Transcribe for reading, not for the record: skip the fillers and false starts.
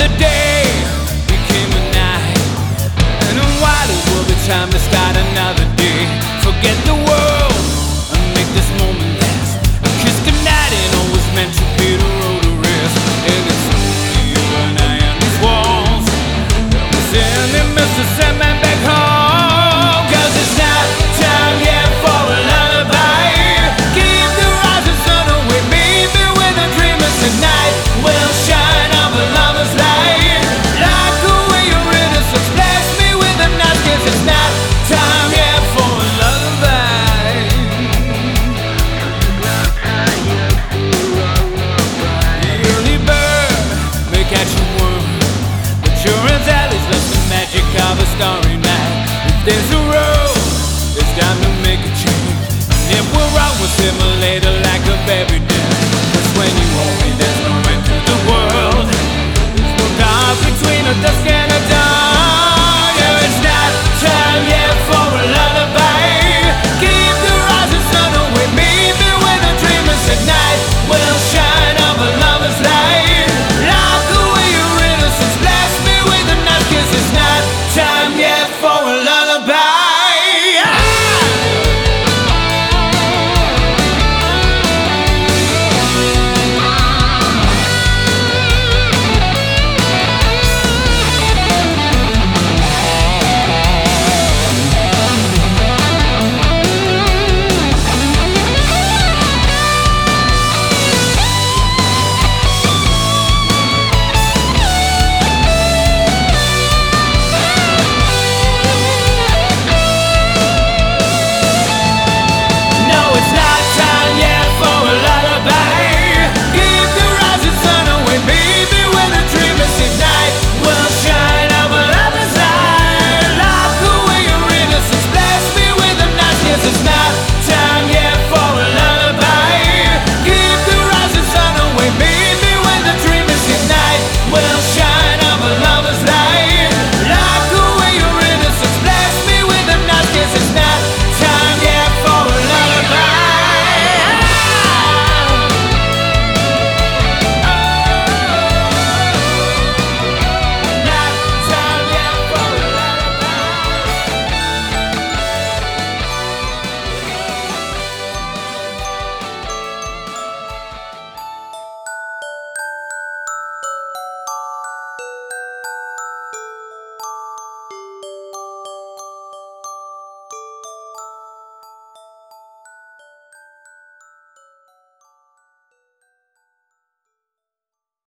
the day became a night, and a while it will be time to start another day. Forget the world and make this moment last. A kiss goodnight ain't always meant to be the road to rest. And it's only you and I and these walls. Sending Mr. Sandman back home, 'cause it's not time yet for a lullaby. Keep the rising sun away, baby, with a dream as the night will shine of a lover's light. Lock away your innocence, bless me with a knife, 'cause it's not time yet for a lullaby. The early bird may catch a worm, but you're as Alice loves the magic of a starry night. If there's a road, it's time to make a change. And if we're wrong, we'll simulate a